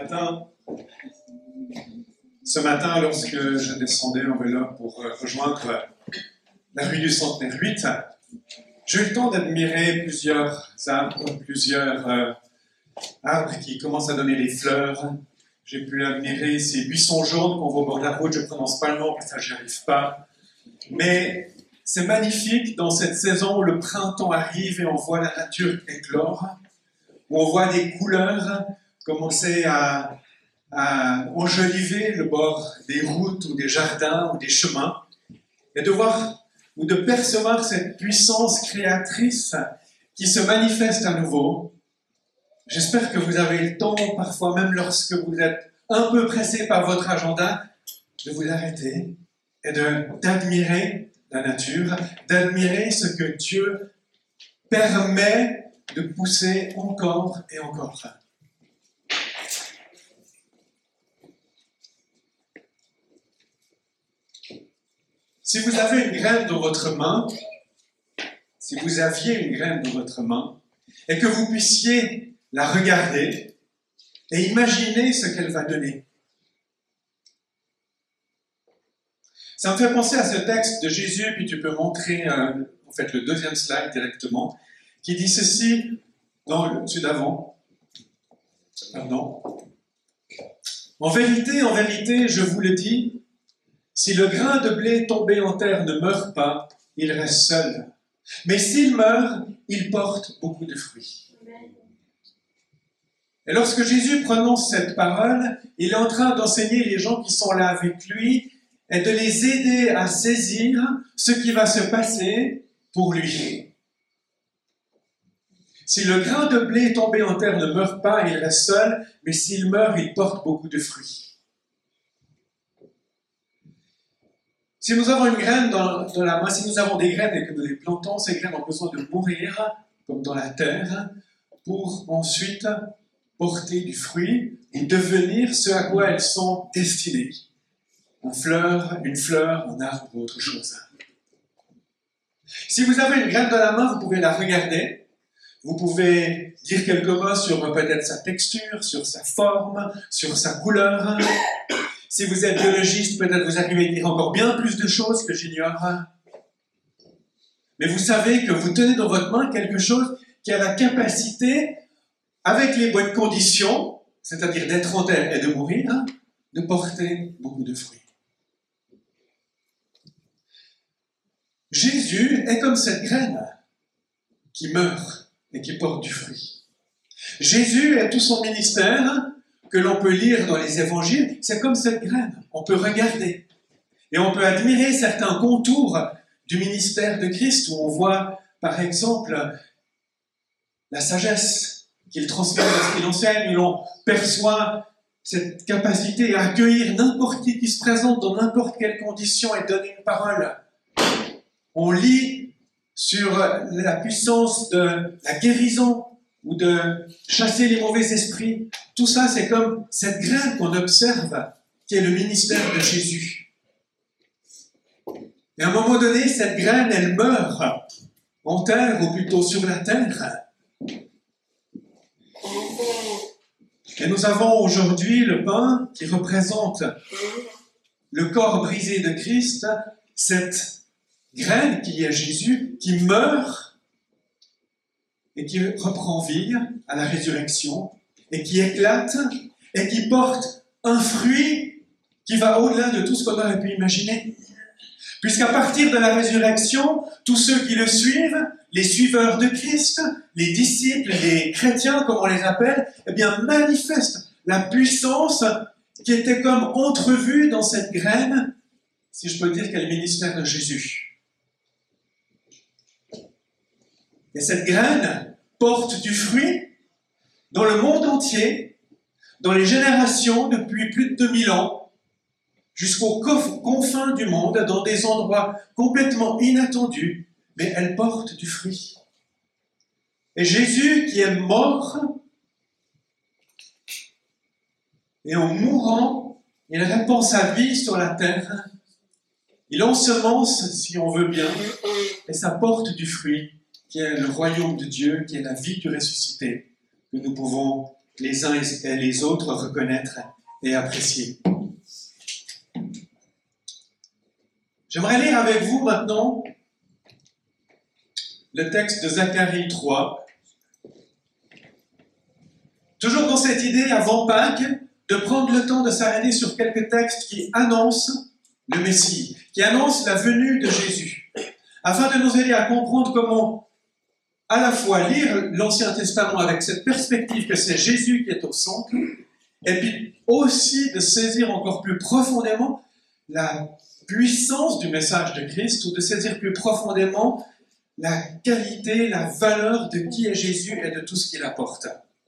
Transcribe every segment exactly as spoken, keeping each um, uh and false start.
matin, ce matin, lorsque je descendais en vélo pour rejoindre la rue du Centenaire huit, j'ai eu le temps d'admirer plusieurs arbres, plusieurs euh, arbres qui commencent à donner les fleurs. J'ai pu admirer ces buissons jaunes qu'on voit au bord de la route. Je ne prononce pas le nom, parce que ça, j'y arrive pas. Mais c'est magnifique dans cette saison où le printemps arrive et on voit la nature éclore, où on voit des couleurs commencer à, à enjoliver le bord des routes ou des jardins ou des chemins, et de voir ou de percevoir cette puissance créatrice qui se manifeste à nouveau. J'espère que vous avez le temps, parfois même lorsque vous êtes un peu pressé par votre agenda, de vous arrêter et de, d'admirer la nature, d'admirer ce que Dieu permet de pousser encore et encore. Si vous avez une graine dans votre main, si vous aviez une graine dans votre main, et que vous puissiez la regarder et imaginer ce qu'elle va donner. Ça me fait penser à ce texte de Jésus, puis tu peux montrer euh, en fait le deuxième slide directement, qui dit ceci, non, celui d'avant, pardon. En vérité, en vérité, je vous le dis, si le grain de blé tombé en terre ne meurt pas, il reste seul. Mais s'il meurt, il porte beaucoup de fruits. Et lorsque Jésus prononce cette parole, il est en train d'enseigner les gens qui sont là avec lui et de les aider à saisir ce qui va se passer pour lui. Si le grain de blé tombé en terre ne meurt pas, il reste seul, mais s'il meurt, il porte beaucoup de fruits. Si nous avons une graine dans, dans la main, si nous avons des graines et que nous les plantons, ces graines ont besoin de mourir, comme dans la terre, pour ensuite porter du fruit et devenir ce à quoi elles sont destinées. Une fleur, une fleur, un arbre ou autre chose. Si vous avez une graine dans la main, vous pouvez la regarder. Vous pouvez dire quelques mots sur peut-être sa texture, sur sa forme, sur sa couleur. Si vous êtes biologiste, peut-être vous arrivez à dire encore bien plus de choses que j'ignore. Mais vous savez que vous tenez dans votre main quelque chose qui a la capacité, avec les bonnes conditions, c'est-à-dire d'être en terre et de mourir, de porter beaucoup de fruits. Jésus est comme cette graine qui meurt et qui porte du fruit. Jésus et tout son ministère, que l'on peut lire dans les évangiles, c'est comme cette graine. On peut regarder et on peut admirer certains contours du ministère de Christ où on voit, par exemple, la sagesse qu'il transmet dans ce qu'il enseigne, où l'on perçoit cette capacité à accueillir n'importe qui qui se présente dans n'importe quelle condition et donner une parole. On lit sur la puissance de la guérison ou de chasser les mauvais esprits. Tout ça, c'est comme cette graine qu'on observe, qui est le ministère de Jésus. Et à un moment donné, cette graine, elle meurt en terre, ou plutôt sur la terre. Et nous avons aujourd'hui le pain qui représente le corps brisé de Christ, cette graine qui est Jésus, qui meurt et qui reprend vie à la résurrection, et qui éclate, et qui porte un fruit qui va au-delà de tout ce qu'on aurait pu imaginer. Puisqu'à partir de la résurrection, tous ceux qui le suivent, les suiveurs de Christ, les disciples, les chrétiens, comme on les appelle, eh bien, manifestent la puissance qui était comme entrevue dans cette graine, si je peux dire qu'est le ministère de Jésus. Et cette graine porte du fruit dans le monde entier, dans les générations depuis plus de deux mille ans, jusqu'aux confins du monde, dans des endroits complètement inattendus, mais elle porte du fruit. Et Jésus, qui est mort, et en mourant, il répand sa vie sur la terre, il ensemence, si on veut bien, et ça porte du fruit, qui est le royaume de Dieu, qui est la vie du ressuscité, que nous pouvons les uns et les autres reconnaître et apprécier. J'aimerais lire avec vous maintenant le texte de Zacharie trois. Toujours dans cette idée, avant Pâques, de prendre le temps de s'arrêter sur quelques textes qui annoncent le Messie, qui annoncent la venue de Jésus, afin de nous aider à comprendre comment à la fois lire l'Ancien Testament avec cette perspective que c'est Jésus qui est au centre, et puis aussi de saisir encore plus profondément la puissance du message de Christ, ou de saisir plus profondément la qualité, la valeur de qui est Jésus et de tout ce qu'il apporte.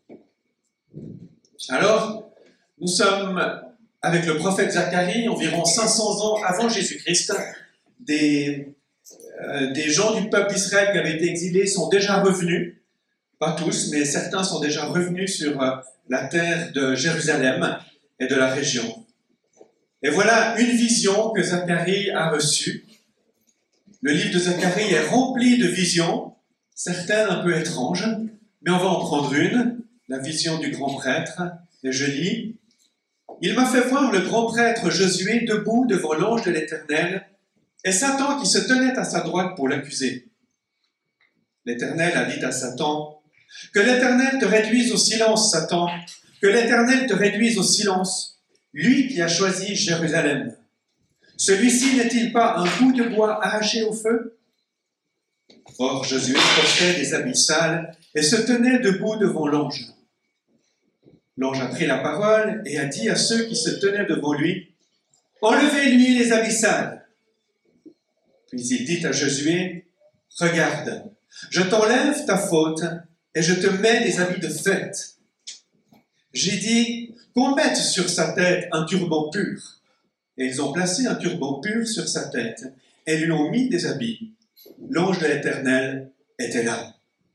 Alors, nous sommes avec le prophète Zacharie, environ cinq cents ans avant Jésus-Christ. Des, euh, des gens du peuple d'Israël qui avaient été exilés sont déjà revenus, pas tous, mais certains sont déjà revenus sur euh, la terre de Jérusalem et de la région. Et voilà une vision que Zacharie a reçue. Le livre de Zacharie est rempli de visions, certaines un peu étranges, mais on va en prendre une. La vision du grand prêtre, et je lis. « Il m'a fait voir le grand prêtre Josué debout devant l'ange de l'Éternel, et Satan qui se tenait à sa droite pour l'accuser. L'Éternel a dit à Satan, « Que l'Éternel te réduise au silence, Satan, que l'Éternel te réduise au silence, lui qui a choisi Jérusalem. Celui-ci n'est-il pas un bout de bois arraché au feu ?» Or Josué portait des habits sales et se tenait debout devant l'ange. L'ange a pris la parole et a dit à ceux qui se tenaient devant lui, « Enlevez-lui les habits sales. » Puis il dit à Josué, « Regarde, je t'enlève ta faute et je te mets des habits de fête. » J'ai dit, « Qu'on mette sur sa tête un turban pur. » Et ils ont placé un turban pur sur sa tête et lui ont mis des habits. L'ange de l'Éternel était là.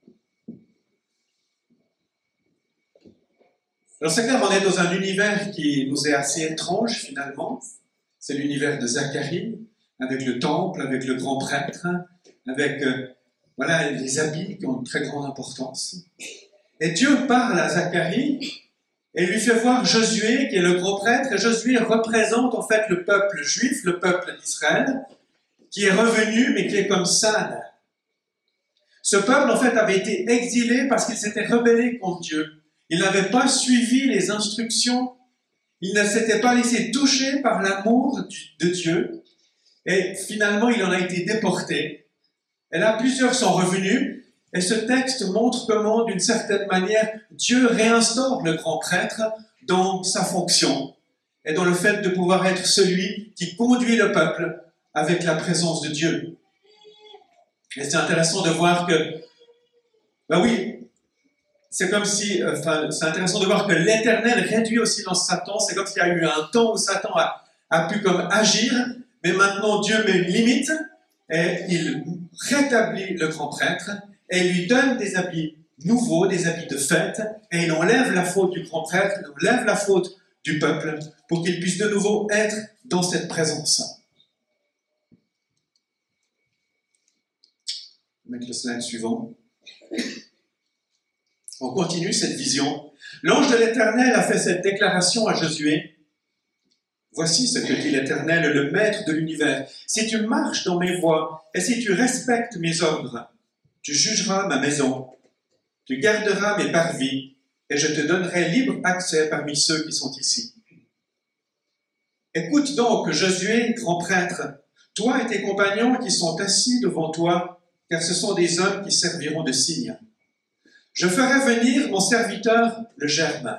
Alors c'est clair, on est dans un univers qui nous est assez étrange finalement. C'est l'univers de Zacharie, avec le temple, avec le grand prêtre, avec euh, voilà, les habits qui ont une très grande importance. Et Dieu parle à Zacharie et lui fait voir Josué, qui est le grand prêtre. Et Josué représente en fait le peuple juif, le peuple d'Israël, qui est revenu mais qui est comme sale. Ce peuple en fait avait été exilé parce qu'il s'était rebellé contre Dieu. Il n'avait pas suivi les instructions, il ne s'était pas laissé toucher par l'amour de Dieu, et finalement il en a été déporté. Et là, plusieurs sont revenus, et ce texte montre comment, d'une certaine manière, Dieu réinstaure le grand prêtre dans sa fonction, et dans le fait de pouvoir être celui qui conduit le peuple avec la présence de Dieu. Et c'est intéressant de voir que, ben oui, c'est comme si, enfin, c'est intéressant de voir que l'Éternel réduit au silence Satan. C'est comme s'il y a eu un temps où Satan a, a pu comme agir, mais maintenant Dieu met une limite et il rétablit le grand prêtre et il lui donne des habits nouveaux, des habits de fête, et il enlève la faute du grand prêtre, il enlève la faute du peuple pour qu'il puisse de nouveau être dans cette présence. On va mettre le slide suivant. On continue cette vision. L'ange de l'Éternel a fait cette déclaration à Josué. « Voici ce que dit l'Éternel, le Maître de l'univers. Si tu marches dans mes voies et si tu respectes mes ordres, tu jugeras ma maison, tu garderas mes parvis et je te donnerai libre accès parmi ceux qui sont ici. Écoute donc, Josué, grand prêtre, toi et tes compagnons qui sont assis devant toi, car ce sont des hommes qui serviront de signe. Je ferai venir mon serviteur, le germe.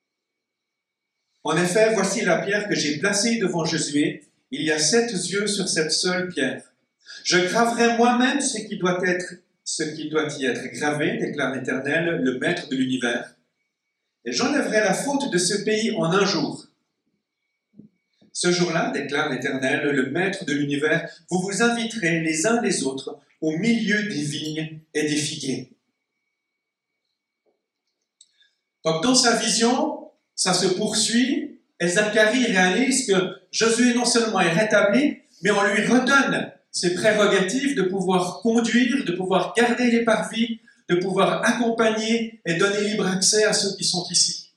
En effet, voici la pierre que j'ai placée devant Josué. Il y a sept yeux sur cette seule pierre. Je graverai moi-même ce qui doit être, ce qui doit y être gravé, déclare l'Éternel, le Maître de l'univers. Et j'enlèverai la faute de ce pays en un jour. Ce jour-là, déclare l'Éternel, le Maître de l'univers, vous vous inviterez les uns les autres au milieu des vignes et des figuiers. Donc dans sa vision, ça se poursuit et Zacharie réalise que Josué non seulement est rétabli, mais on lui redonne ses prérogatives de pouvoir conduire, de pouvoir garder les parvis, de pouvoir accompagner et donner libre accès à ceux qui sont ici.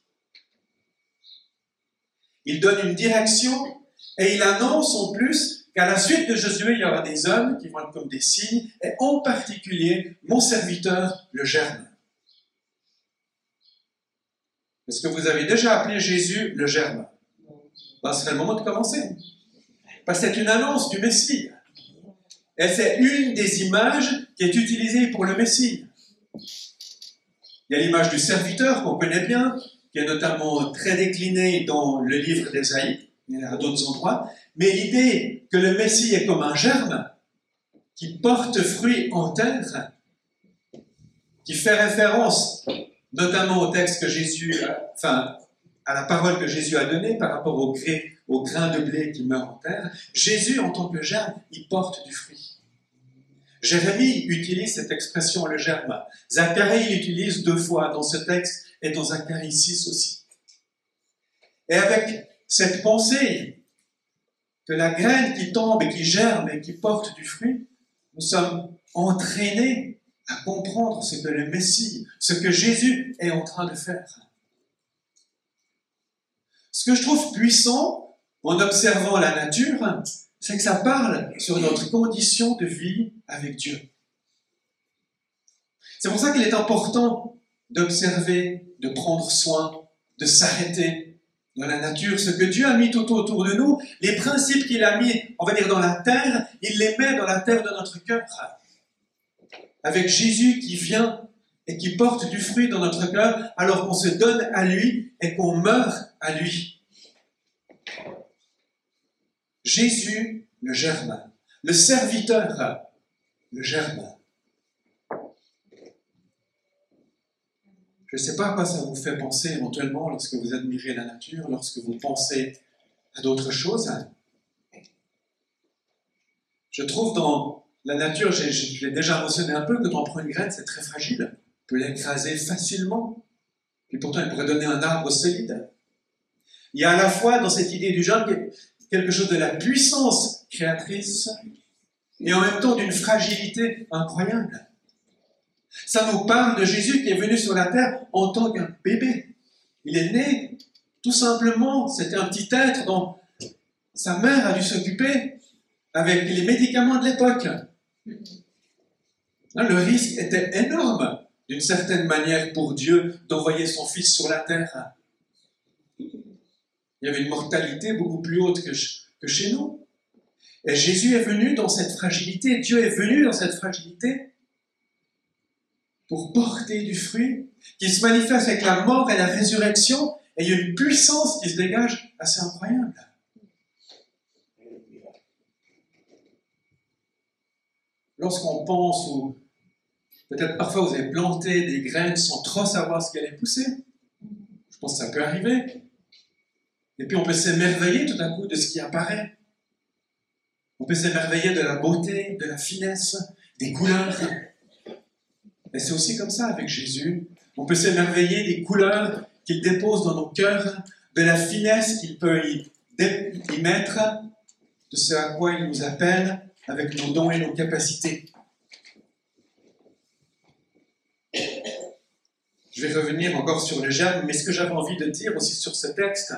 il donne une direction et il annonce en plus qu'à la suite de Josué, il y aura des hommes qui vont être comme des signes, et en particulier mon serviteur, le germe. Est-ce que vous avez déjà appelé Jésus le germe? Ben, ce serait le moment de commencer. Parce que c'est une annonce du Messie. Et c'est une des images qui est utilisée pour le Messie. Il y a l'image du serviteur qu'on connaît bien, qui est notamment très déclinée dans le livre d'Ésaïe, il y en a d'autres endroits, mais l'idée que le Messie est comme un germe qui porte fruit en terre, qui fait référence notamment au texte que Jésus, enfin, à la parole que Jésus a donnée par rapport au, gré, au grain de blé qui meurt en terre. Jésus, en tant que germe, il porte du fruit. Jérémie utilise cette expression, le germe. Zacharie l'utilise deux fois dans ce texte et dans Zacharie six aussi. Et avec cette pensée que la graine qui tombe et qui germe et qui porte du fruit, nous sommes entraînés à comprendre ce que le Messie, ce que Jésus est en train de faire. Ce que je trouve puissant en observant la nature, c'est que ça parle sur notre condition de vie avec Dieu. C'est pour ça qu'il est important d'observer, de prendre soin, de s'arrêter dans la nature. Ce que Dieu a mis tout autour de nous, les principes qu'il a mis, on va dire, dans la terre, il les met dans la terre de notre cœur. Avec Jésus qui vient et qui porte du fruit dans notre cœur, alors qu'on se donne à lui et qu'on meurt à lui. Jésus, le germe. Le serviteur, le germe. Je ne sais pas à quoi ça vous fait penser éventuellement lorsque vous admirez la nature, lorsque vous pensez à d'autres choses. Je trouve dans la nature, j'ai, je l'ai déjà mentionné un peu, quand on prend une graine, c'est très fragile. On peut l'écraser facilement. Puis pourtant, elle pourrait donner un arbre solide. Il y a à la fois dans cette idée du germe quelque chose de la puissance créatrice et en même temps d'une fragilité incroyable. Ça nous parle de Jésus qui est venu sur la terre en tant qu'un bébé. Il est né, tout simplement, c'était un petit être dont sa mère a dû s'occuper avec les médicaments de l'époque. Le risque était énorme, d'une certaine manière, pour Dieu d'envoyer son Fils sur la terre. Il y avait une mortalité beaucoup plus haute que, que chez nous. Et Jésus est venu dans cette fragilité, Dieu est venu dans cette fragilité pour porter du fruit qui se manifeste avec la mort et la résurrection, et il y a une puissance qui se dégage assez incroyable. Lorsqu'on pense, ou peut-être parfois vous avez planté des graines sans trop savoir ce qu'elles allaient pousser, je pense que ça peut arriver. Et puis on peut s'émerveiller tout à coup de ce qui apparaît. On peut s'émerveiller de la beauté, de la finesse, des couleurs. Et c'est aussi comme ça avec Jésus. On peut s'émerveiller des couleurs qu'il dépose dans nos cœurs, de la finesse qu'il peut y, y mettre, de ce à quoi il nous appelle avec nos dons et nos capacités. Je vais revenir encore sur le germe, mais ce que j'avais envie de dire aussi sur ce texte,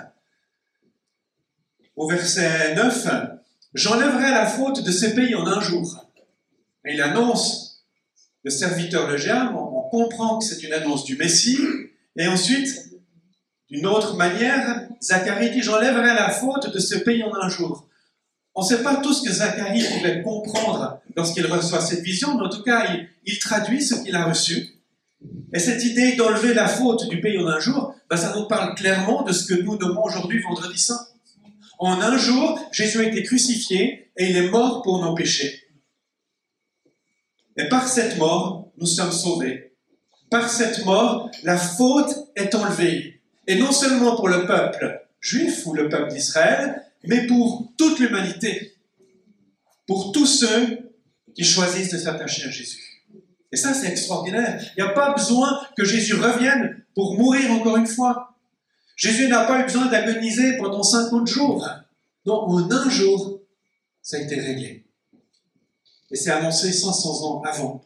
au verset neuf, « J'enlèverai la faute de ces pays en un jour. » Et il annonce le serviteur le germe, on comprend que c'est une annonce du Messie, et ensuite, d'une autre manière, Zacharie dit « J'enlèverai la faute de ce pays en un jour. » On ne sait pas tout ce que Zacharie pouvait comprendre lorsqu'il reçoit cette vision, mais en tout cas, il, il traduit ce qu'il a reçu. Et cette idée d'enlever la faute du pays en un jour, ben ça nous parle clairement de ce que nous nommons aujourd'hui Vendredi Saint. En un jour, Jésus a été crucifié et il est mort pour nos péchés. Et par cette mort, nous sommes sauvés. Par cette mort, la faute est enlevée. Et non seulement pour le peuple juif ou le peuple d'Israël, mais pour toute l'humanité. Pour tous ceux qui choisissent de s'attacher à Jésus. Et ça, c'est extraordinaire. Il n'y a pas besoin que Jésus revienne pour mourir encore une fois. Jésus n'a pas eu besoin d'agoniser pendant cinquante jours. Non, en un jour, ça a été réglé. Et c'est annoncé cinq cents ans avant.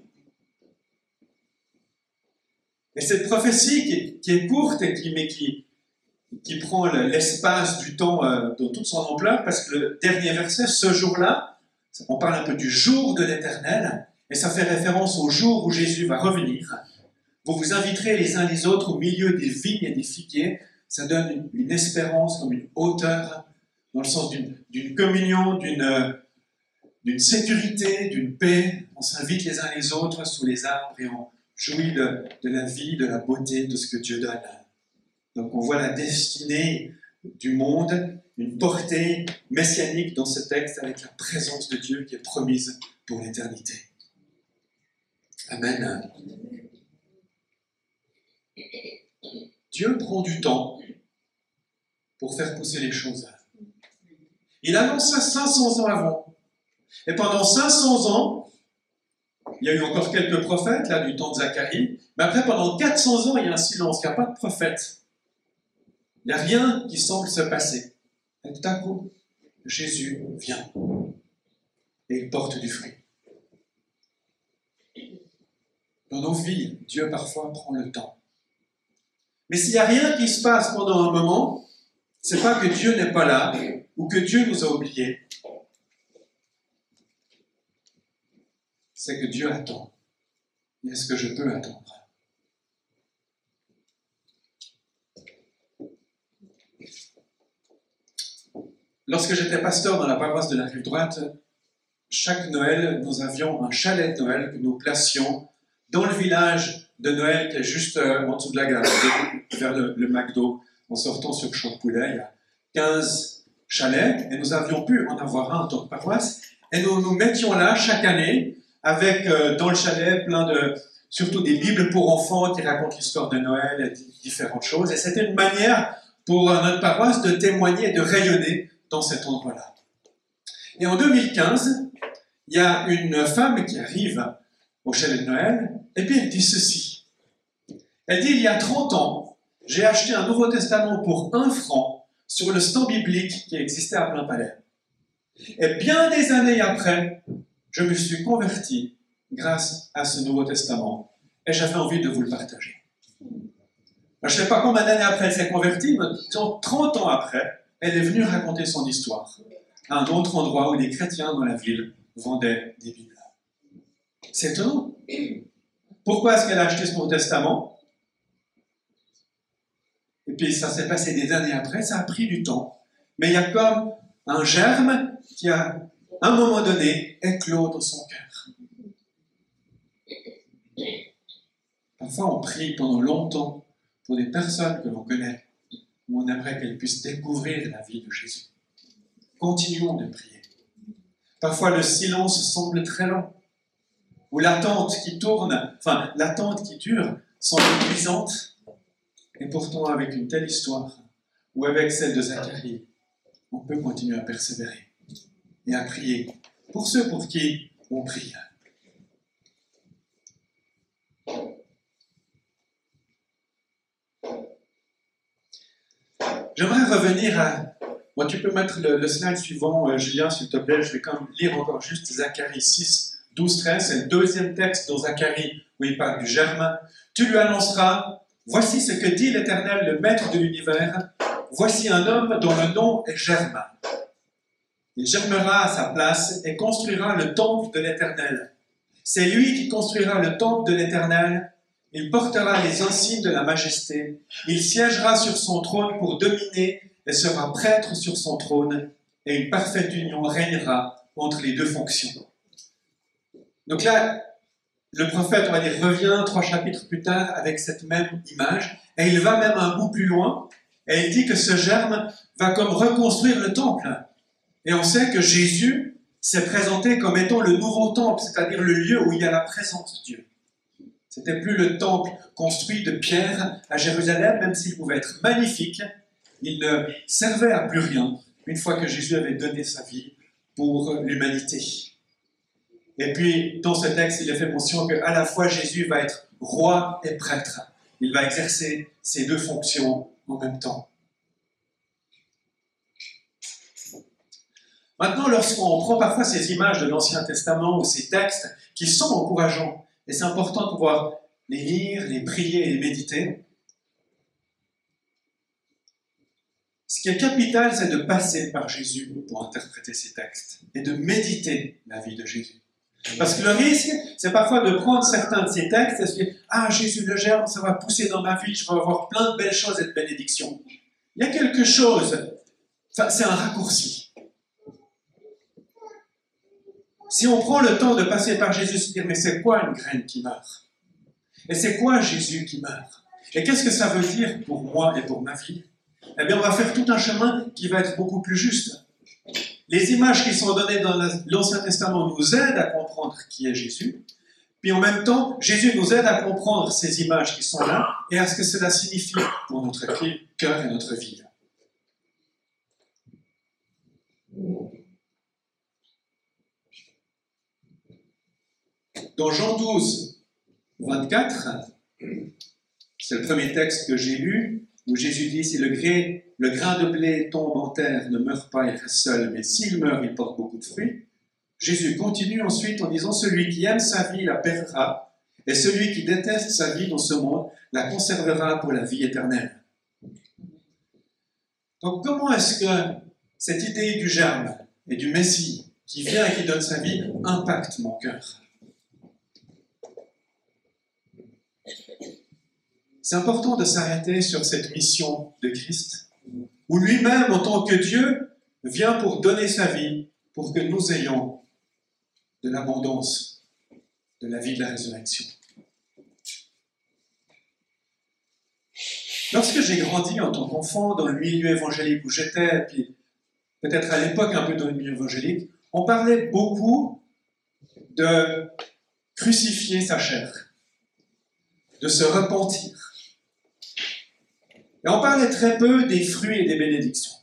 Et cette prophétie qui est, qui est courte, et qui, mais qui, qui prend l'espace du temps euh, dans toute son ampleur, parce que le dernier verset, ce jour-là, on parle un peu du jour de l'Éternel, et ça fait référence au jour où Jésus va revenir. Vous vous inviterez les uns les autres au milieu des vignes et des figuiers. Ça donne une, une espérance, comme une hauteur, dans le sens d'une, d'une communion, d'une, d'une sécurité, d'une paix. On s'invite les uns les autres sous les arbres et on jouit de, de la vie, de la beauté, de ce que Dieu donne. Donc on voit la destinée du monde, une portée messianique dans ce texte avec la présence de Dieu qui est promise pour l'éternité. Amen. Dieu prend du temps pour faire pousser les choses. Il annonce ça cinq cents ans avant. Et pendant cinq cents ans, il y a eu encore quelques prophètes, là, du temps de Zacharie, mais après, pendant quatre cents ans, il y a un silence, il n'y a pas de prophète. Il n'y a rien qui semble se passer. Et tout à coup, Jésus vient. Et il porte du fruit. Dans nos vies, Dieu parfois prend le temps. Mais s'il n'y a rien qui se passe pendant un moment, c'est pas que Dieu n'est pas là, ou que Dieu nous a oubliés. C'est que Dieu attend. Et est-ce que je peux attendre? Lorsque j'étais pasteur dans la paroisse de la Rive Droite, chaque Noël, nous avions un chalet de Noël que nous placions dans le village de Noël qui est juste euh, en dessous de la gare, vers le, le McDo, en sortant sur Champoulet. Il y a quinze chalets et nous avions pu en avoir un en tant que paroisse. Et nous nous mettions là chaque année avec euh, dans le chalet plein de, surtout des Bibles pour enfants qui racontent l'histoire de Noël et différentes choses. Et c'était une manière pour euh, notre paroisse de témoigner et de rayonner dans cet endroit-là. Et en deux mille quinze, il y a une femme qui arrive au chalet de Noël, et puis elle dit ceci. Elle dit, il y a trente ans, j'ai acheté un Nouveau Testament pour un franc sur le stand biblique qui existait à Plein Palais. Et bien des années après, je me suis converti grâce à ce Nouveau Testament, et j'avais envie de vous le partager. Je ne sais pas combien d'années après elle s'est convertie, mais disons trente ans après, elle est venue raconter son histoire à un autre endroit où des chrétiens dans la ville vendaient des Bibles. C'est étonnant. Pourquoi est-ce qu'elle a acheté ce Nouveau Testament? Et puis ça s'est passé des années après, ça a pris du temps. Mais il y a comme un germe qui a, à un moment donné, éclos dans son cœur. Parfois on prie pendant longtemps pour des personnes que l'on connaît, où on aimerait qu'elles puissent découvrir la vie de Jésus. Continuons de prier. Parfois le silence semble très long, où l'attente qui tourne, enfin l'attente qui dure, semble épuisante, et pourtant avec une telle histoire, ou avec celle de Zacharie, on peut continuer à persévérer et à prier pour ceux pour qui on prie. J'aimerais revenir à... Bon, tu peux mettre le, le slide suivant, euh, Julien, s'il te plaît. Je vais quand même lire encore juste Zacharie six, douze, treize. C'est le deuxième texte dans Zacharie où il parle du germe. Tu lui annonceras, voici ce que dit l'Éternel, le Maître de l'univers. Voici un homme dont le nom est Germe. Il germera à sa place et construira le temple de l'Éternel. C'est lui qui construira le temple de l'Éternel. Il portera les insignes de la majesté. Il siégera sur son trône pour dominer et sera prêtre sur son trône. Et une parfaite union régnera entre les deux fonctions. Donc là, le prophète, on va dire, revient trois chapitres plus tard avec cette même image. Et il va même un bout plus loin. Et il dit que ce germe va comme reconstruire le temple. Et on sait que Jésus s'est présenté comme étant le nouveau temple, c'est-à-dire le lieu où il y a la présence de Dieu. C'était plus le temple construit de pierre à Jérusalem, même s'il pouvait être magnifique, il ne servait à plus rien une fois que Jésus avait donné sa vie pour l'humanité. Et puis, dans ce texte, il est fait mention qu'à la fois Jésus va être roi et prêtre. Il va exercer ces deux fonctions en même temps. Maintenant, lorsqu'on prend parfois ces images de l'Ancien Testament ou ces textes qui sont encourageants, et c'est important de pouvoir les lire, les prier et les méditer, Ce qui est capital, c'est de passer par Jésus pour interpréter ces textes et de méditer la vie de Jésus. Parce que le risque, c'est parfois de prendre certains de ces textes et se dire « Ah, Jésus le germe, ça va pousser dans ma vie, je vais avoir plein de belles choses et de bénédictions. » Il y a quelque chose, enfin, c'est un raccourci. Si on prend le temps de passer par Jésus, se dire « Mais c'est quoi une graine qui meurt? Et c'est quoi Jésus qui meurt? Et qu'est-ce que ça veut dire pour moi et pour ma vie ?» Eh bien, on va faire tout un chemin qui va être beaucoup plus juste. Les images qui sont données dans l'Ancien Testament nous aident à comprendre qui est Jésus. Puis en même temps, Jésus nous aide à comprendre ces images qui sont là et à ce que cela signifie pour notre cœur et notre vie. Dans Jean douze, vingt-quatre, c'est le premier texte que j'ai lu, où Jésus dit « Si le, gré, le grain de blé tombe en terre, ne meurt pas, il reste seul, mais s'il meurt, il porte beaucoup de fruits. » Jésus continue ensuite en disant « Celui qui aime sa vie la perdra, et celui qui déteste sa vie dans ce monde la conservera pour la vie éternelle. » Donc comment est-ce que cette idée du germe et du Messie qui vient et qui donne sa vie impacte mon cœur? C'est important de s'arrêter sur cette mission de Christ, où lui-même, en tant que Dieu, vient pour donner sa vie, pour que nous ayons de l'abondance, de la vie de la résurrection. Lorsque j'ai grandi en tant qu'enfant dans le milieu évangélique où j'étais, puis peut-être à l'époque un peu dans le milieu évangélique, on parlait beaucoup de crucifier sa chair, de se repentir. Et on parlait très peu des fruits et des bénédictions.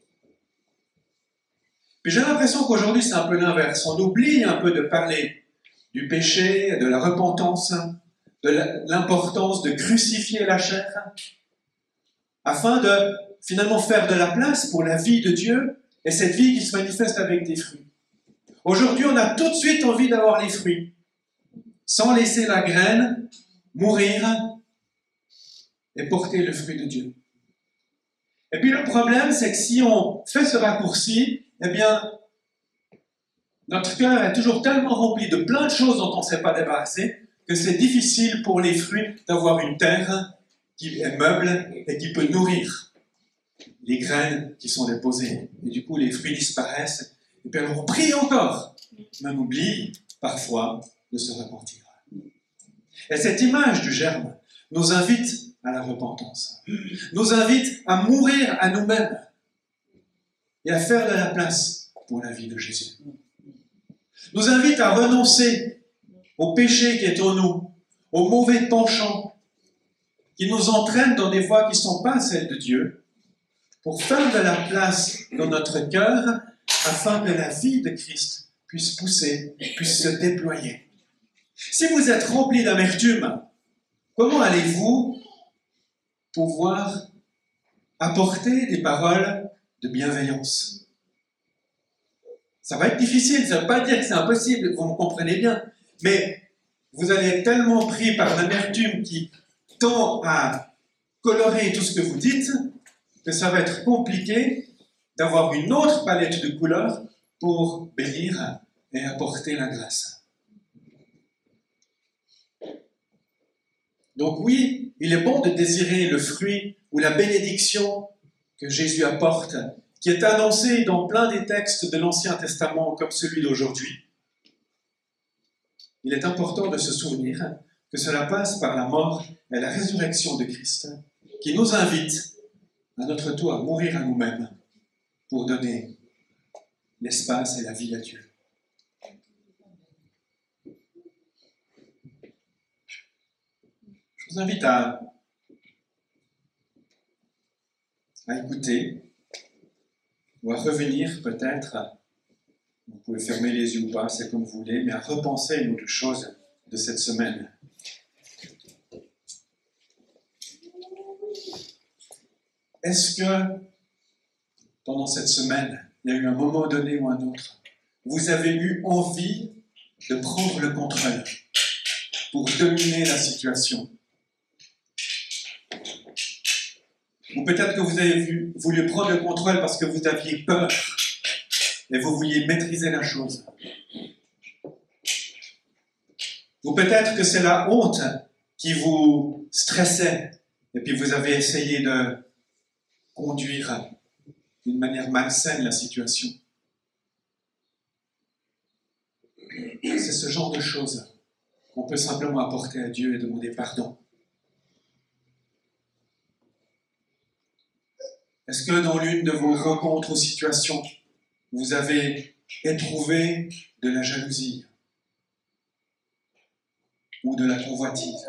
Puis j'ai l'impression qu'aujourd'hui c'est un peu l'inverse. On oublie un peu de parler du péché, de la repentance, de l'importance de crucifier la chair, afin de finalement faire de la place pour la vie de Dieu et cette vie qui se manifeste avec des fruits. Aujourd'hui, on a tout de suite envie d'avoir les fruits, sans laisser la graine mourir et porter le fruit de Dieu. Et puis le problème, c'est que si on fait ce raccourci, eh bien, notre cœur est toujours tellement rempli de plein de choses dont on ne s'est pas débarrassé que c'est difficile pour les fruits d'avoir une terre qui est meuble et qui peut nourrir les graines qui sont déposées. Et du coup, les fruits disparaissent. Et puis alors on prie encore, mais on oublie parfois de se repentir. Et cette image du germe nous invite à la repentance, nous invite à mourir à nous-mêmes et à faire de la place pour la vie de Jésus. Nous invite à renoncer au péché qui est en nous, aux mauvais penchants qui nous entraînent dans des voies qui ne sont pas celles de Dieu, pour faire de la place dans notre cœur afin que la vie de Christ puisse pousser, puisse se déployer. Si vous êtes rempli d'amertume, comment allez-vous pouvoir apporter des paroles de bienveillance? Ça va être difficile, ça ne veut pas dire que c'est impossible, vous me comprenez bien, mais vous allez être tellement pris par l'amertume qui tend à colorer tout ce que vous dites que ça va être compliqué d'avoir une autre palette de couleurs pour bénir et apporter la grâce. Donc oui, il est bon de désirer le fruit ou la bénédiction que Jésus apporte, qui est annoncé dans plein des textes de l'Ancien Testament comme celui d'aujourd'hui. Il est important de se souvenir que cela passe par la mort et la résurrection de Christ, qui nous invite à notre tour à mourir à nous-mêmes pour donner l'espace et la vie à Dieu. Je vous invite à, à écouter ou à revenir peut-être, vous pouvez fermer les yeux ou pas, c'est comme vous voulez, mais à repenser une ou deux choses de cette semaine. Est-ce que pendant cette semaine, il y a eu un moment donné ou un autre, vous avez eu envie de prendre le contrôle pour dominer la situation? Ou peut-être que vous avez vu- voulu prendre le contrôle parce que vous aviez peur et vous vouliez maîtriser la chose. Ou peut-être que c'est la honte qui vous stressait et puis vous avez essayé de conduire d'une manière malsaine la situation. C'est ce genre de choses qu'on peut simplement apporter à Dieu et demander pardon. Est-ce que dans l'une de vos rencontres ou situations, vous avez éprouvé de la jalousie ou de la convoitise?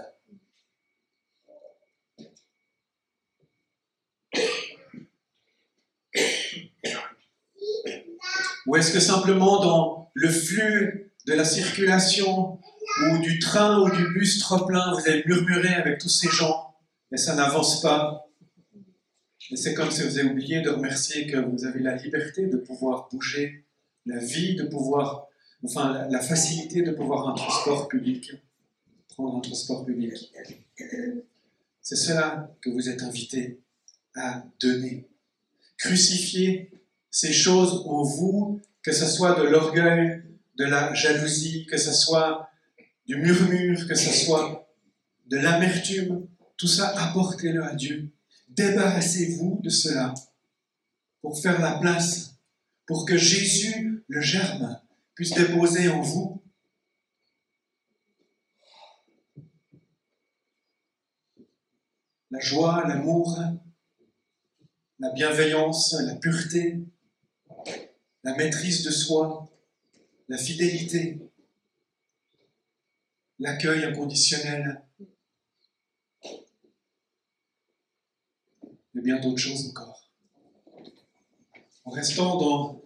Ou est-ce que simplement dans le flux de la circulation ou du train ou du bus trop plein, vous avez murmuré avec tous ces gens et ça n'avance pas? Et c'est comme si vous avez oublié de remercier que vous avez la liberté de pouvoir bouger, la vie de pouvoir, enfin la, la facilité de pouvoir un transport public, prendre un transport public. C'est cela que vous êtes invités à donner. Crucifier ces choses en vous, que ce soit de l'orgueil, de la jalousie, que ce soit du murmure, que ce soit de l'amertume, tout ça, apportez-le à Dieu. Débarrassez-vous de cela pour faire la place, pour que Jésus, le germe, puisse déposer en vous la joie, l'amour, la bienveillance, la pureté, la maîtrise de soi, la fidélité, l'accueil inconditionnel, et bien d'autres choses encore. En restant dans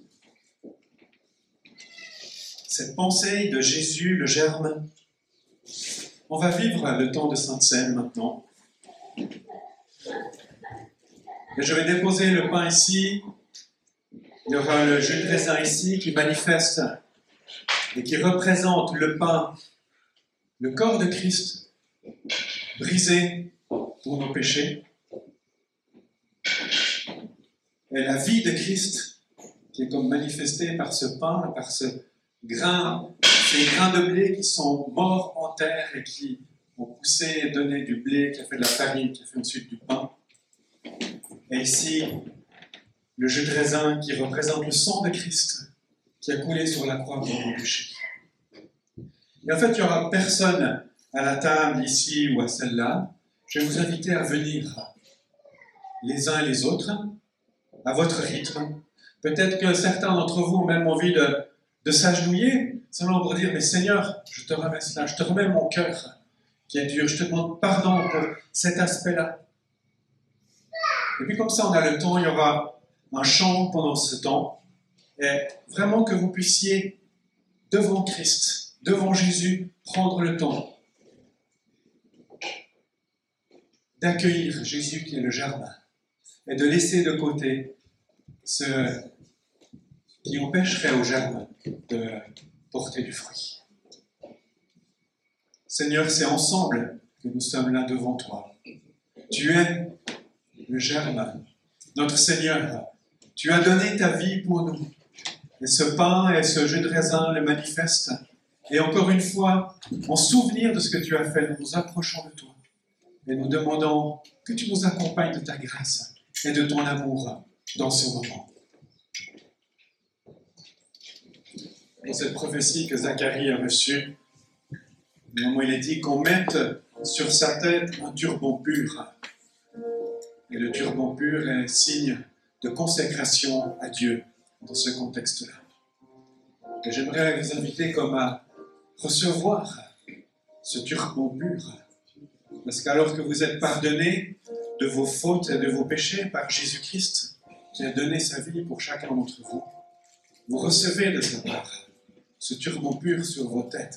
cette pensée de Jésus, le germe, on va vivre le temps de Sainte-Seine maintenant. Et je vais déposer le pain ici. Il y aura le jus de raisin ici qui manifeste et qui représente le pain, le corps de Christ, brisé pour nos péchés. Et la vie de Christ qui est comme manifestée par ce pain, par ce grain, ces grains de blé qui sont morts en terre et qui ont poussé et donné du blé, qui a fait de la farine, qui a fait ensuite du pain. Et ici, le jus de raisin qui représente le sang de Christ qui a coulé sur la croix pour nos péchés. Et en fait, il n'y aura personne à la table ici ou à celle-là. Je vais vous inviter à venir les uns et les autres à votre rythme. Peut-être que certains d'entre vous ont même envie de, de s'agenouiller, simplement pour dire, mais Seigneur, je te remets cela, je te remets mon cœur qui est dur, je te demande pardon pour cet aspect-là. Et puis comme ça, on a le temps, il y aura un chant pendant ce temps, et vraiment que vous puissiez, devant Christ, devant Jésus, prendre le temps d'accueillir Jésus qui est le germe, et de laisser de côté ce qui empêcherait au germe de porter du fruit. Seigneur, c'est ensemble que nous sommes là devant toi. Tu es le germe, notre Seigneur. Tu as donné ta vie pour nous. Et ce pain et ce jus de raisin le manifestent. Et encore une fois, en souvenir de ce que tu as fait, nous nous approchons de toi. Et nous demandons que tu nous accompagnes de ta grâce et de ton amour dans ce moment. Dans cette prophétie que Zacharie a reçue, au moment où il est dit qu'on mette sur sa tête un turban pur. Et le turban pur est signe de consécration à Dieu dans ce contexte-là. Et j'aimerais vous inviter comme à recevoir ce turban pur. Parce qu'alors que vous êtes pardonnés de vos fautes et de vos péchés par Jésus-Christ, qui a donné sa vie pour chacun d'entre vous, vous recevez de sa part ce turban pur sur vos têtes.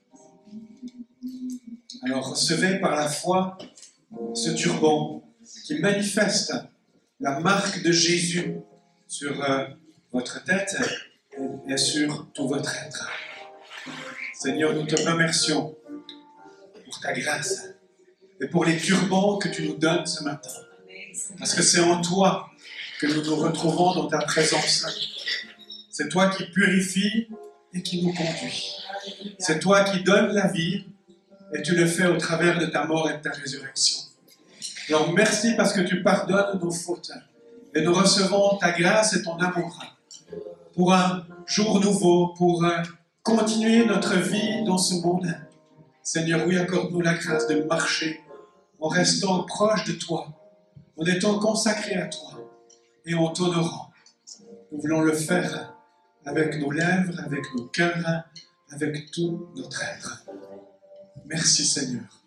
Alors recevez par la foi ce turban qui manifeste la marque de Jésus sur euh, votre tête et, et sur tout votre être. Seigneur, nous te remercions pour ta grâce et pour les turbans que tu nous donnes ce matin. Parce que c'est en toi que nous nous retrouvons dans ta présence. C'est toi qui purifie et qui nous conduit. C'est toi qui donnes la vie et tu le fais au travers de ta mort et de ta résurrection. Alors merci parce que tu pardonnes nos fautes et nous recevons ta grâce et ton amour pour un jour nouveau, pour continuer notre vie dans ce monde. Seigneur, oui, accorde-nous la grâce de marcher en restant proche de toi, en étant consacrés à toi et en t'honorant. Nous voulons le faire avec nos lèvres, avec nos cœurs, avec tout notre être. Merci Seigneur.